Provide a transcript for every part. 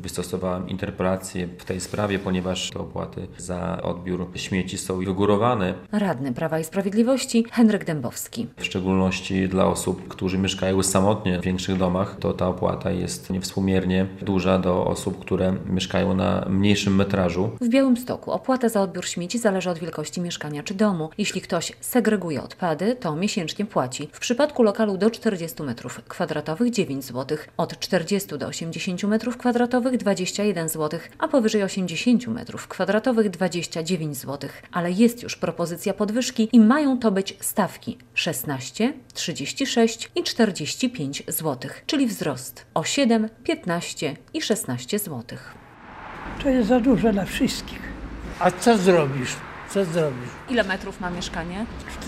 wystosowałem interpelację w tej sprawie, ponieważ te opłaty za odbiór śmieci są wygórowane. Radny Prawa i Sprawiedliwości Henryk Dębowski. W szczególności dla osób, którzy mieszkają samotnie w większych domach, to ta opłata jest niewspółmiernie duża do osób, które mieszkają na mniejszym metrażu. W Białymstoku opłata za odbiór śmieci zależy od wielkości mieszkania czy domu. Jeśli ktoś segreguje odpady, to miesięcznie płaci. W przypadku lokalu do 40 m2 9 zł, od 40 do 80 m2 21 zł, a powyżej 80 m2 29 zł. Ale jest już propozycja podwyżki i mają to być stawki 16, 36 i 45 zł, czyli wzrost o 7, 15 i 16 zł. To jest za dużo dla wszystkich. A co zrobisz? Co zrobisz? Ile metrów ma mieszkanie?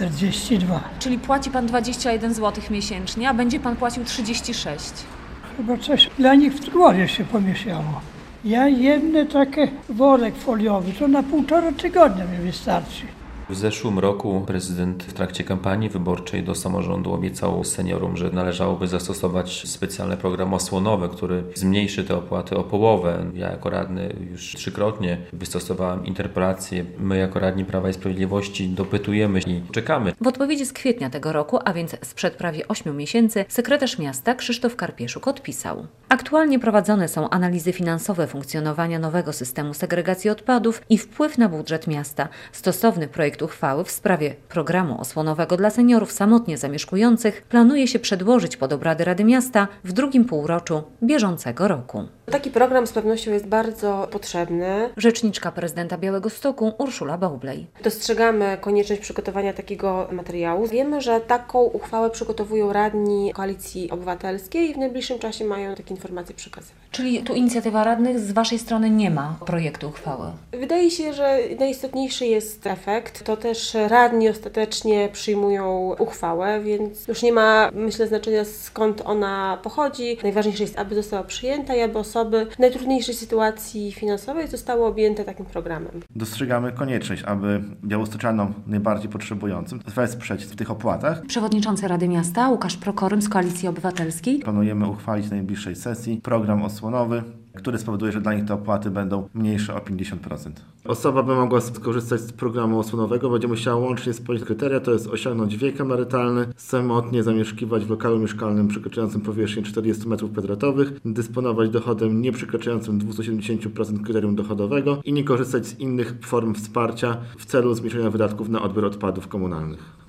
42. Czyli płaci Pan 21 zł miesięcznie, a będzie Pan płacił 36. Chyba coś dla nich w głowie się pomieszało. Ja jedny taki worek foliowy, to na 1,5 tygodnia mi wystarczy. W zeszłym roku prezydent w trakcie kampanii wyborczej do samorządu obiecał seniorom, że należałoby zastosować specjalny program osłonowy, który zmniejszy te opłaty o połowę. Ja jako radny już 3-krotnie wystosowałem interpelację. My jako radni Prawa i Sprawiedliwości dopytujemy i czekamy. W odpowiedzi z kwietnia tego roku, a więc sprzed prawie 8 miesięcy, sekretarz miasta Krzysztof Karpieszuk odpisał: aktualnie prowadzone są analizy finansowe funkcjonowania nowego systemu segregacji odpadów i wpływ na budżet miasta. Stosowny projekt uchwały w sprawie programu osłonowego dla seniorów samotnie zamieszkujących planuje się przedłożyć pod obrady Rady Miasta w drugim półroczu bieżącego roku. Taki program z pewnością jest bardzo potrzebny. Rzeczniczka prezydenta Białegostoku Urszula Baublej. Dostrzegamy konieczność przygotowania takiego materiału. Wiemy, że taką uchwałę przygotowują radni Koalicji Obywatelskiej i w najbliższym czasie mają takie informacje przekazywać. Czyli tu inicjatywa radnych, z Waszej strony nie ma projektu uchwały? Wydaje się, że najistotniejszy jest efekt. To też radni ostatecznie przyjmują uchwałę, więc już nie ma, myślę, znaczenia skąd ona pochodzi. Najważniejsze jest, aby została przyjęta i aby osoby w najtrudniejszej sytuacji finansowej zostały objęte takim programem. Dostrzegamy konieczność, aby białostoczanom najbardziej potrzebującym wesprzeć w tych opłatach. Przewodniczący Rady Miasta Łukasz Prokorym z Koalicji Obywatelskiej. Planujemy uchwalić w najbliższej sesji program osłonowy, który spowoduje, że dla nich te opłaty będą mniejsze o 50%. Osoba by mogła skorzystać z programu osłonowego, będzie musiała łącznie spełnić kryteria, to jest osiągnąć wiek emerytalny, samotnie zamieszkiwać w lokalu mieszkalnym przekraczającym powierzchnię 40 m2, dysponować dochodem nieprzekraczającym 270% kryterium dochodowego i nie korzystać z innych form wsparcia w celu zmniejszenia wydatków na odbiór odpadów komunalnych.